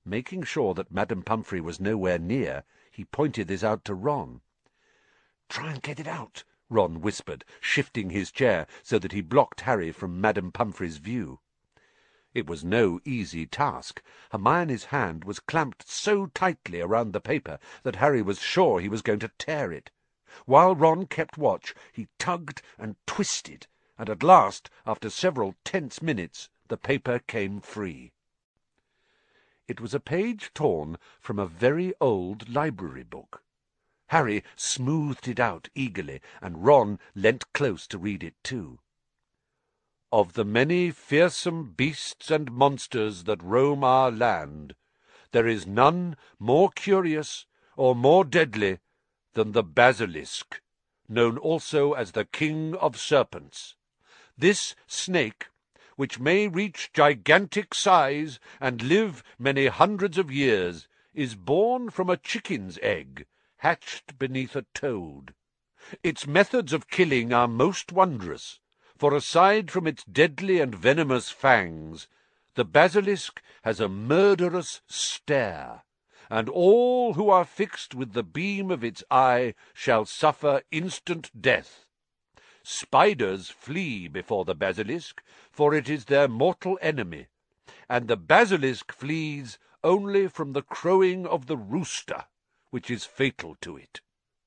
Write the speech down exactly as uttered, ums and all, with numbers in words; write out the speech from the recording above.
Making sure that Madame Pumphrey was nowhere near, he pointed this out to Ron. "Try and get it out," Ron whispered, shifting his chair so that he blocked Harry from Madame Pumphrey's view. It was no easy task. Hermione's hand was clamped so tightly around the paper that Harry was sure he was going to tear it. While Ron kept watch, he tugged and twisted, and at last, after several tense minutes, the paper came free. It was a page torn from a very old library book. Harry smoothed it out eagerly, and Ron leant close to read it too. "Of the many fearsome beasts and monsters that roam our land, there is none more curious or more deadly than the basilisk, known also as the king of serpents. This snake, which may reach gigantic size and live many hundreds of years, is born from a chicken's egg, hatched beneath a toad. Its methods of killing are most wondrous, for aside from its deadly and venomous fangs, the basilisk has a murderous stare, and all who are fixed with the beam of its eye shall suffer instant death. Spiders flee before the basilisk, for it is their mortal enemy, and the basilisk flees only from the crowing of the rooster, which is fatal to it.